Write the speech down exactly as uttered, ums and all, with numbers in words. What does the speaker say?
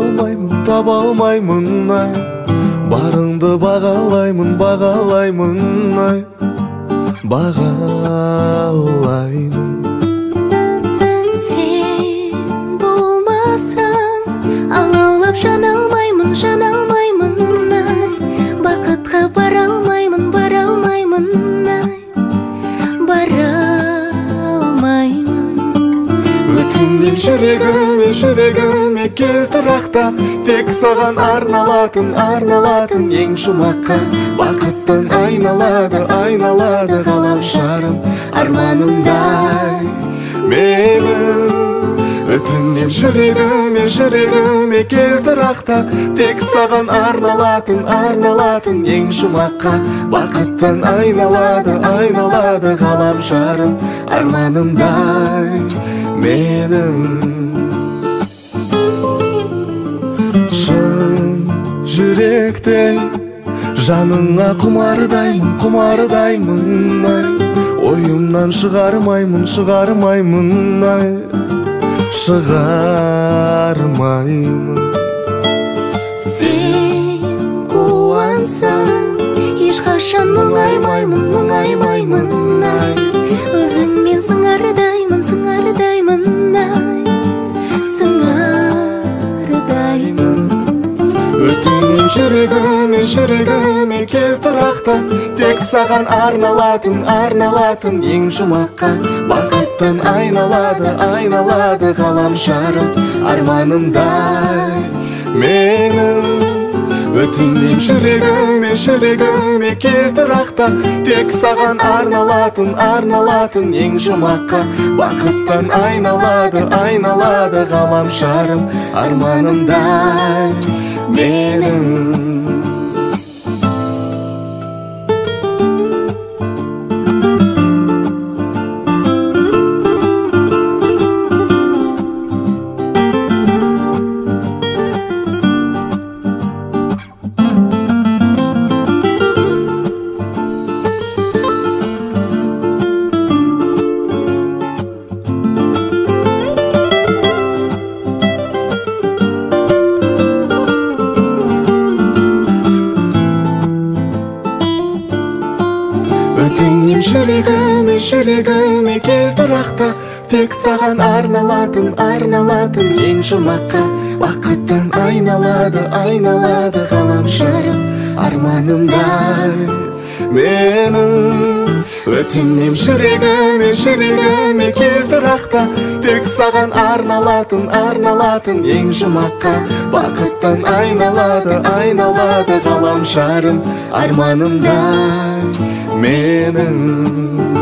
алмаймын, таба алмаймын ай. Барыңды бағалаймын, бағалаймын ай. Бағалаймын. Сен болмасаң алаулап жана алмаймын, жана алмаймын ай. Бақытқа бара алмаймын, бара алмаймын ай. Бара алмаймын. Өтінем жүрегіме, жүрегіме келтір ақта. Тек саған арналатын, арналатын ең жұмаққа. Бақыттан айналады, айналады ғаламшарым арманымдай менің. Өтінем жүрегіме, жүрегіме келтір ақта. Тек саған арналатын, арналатын ең жұмаққа. Бақыттан айналады, айналады ғаламшарым арманымдай менің. Шын жүректей жаныңа құмардаймын, құмардаймын ай. Ойымнан шығармаймын, шығармаймын ай. Шығармаймын. Сен қуансаң ешқашан мұңаймаймын, мұңаймаймын ай. Өзіңмен сыңардаймын, сыңардаймын ай. Сыңардаймын. Өтінем жүрегіме, жүрегіме келтір ақта. Тек саған арналатын, арналатын ең жұмаққа. Бақыттан айналады, айналады ғаламшарым арманымдай менің. Өтінем жүрегіме, жүрегіме келтір ақта. Тек саған арналатын, арналатын ең жұмаққа. Бақыттан айналады, айналады ғаламшарым арманымдай менің. Өтінем жүрегіме, жүрегіме келтір ақта. Тек саған арналатын, арналатын ең жұмаққа. Бақыттан айналады, айналады ғаламшарым арманымдай менің. Өтінем жүрегіме, жүрегіме келтір ақта. Тек саған арналатын, арналатын ең жұмаққа. Бақыттан айналады, айналады ғаламшарым арманымдай менің.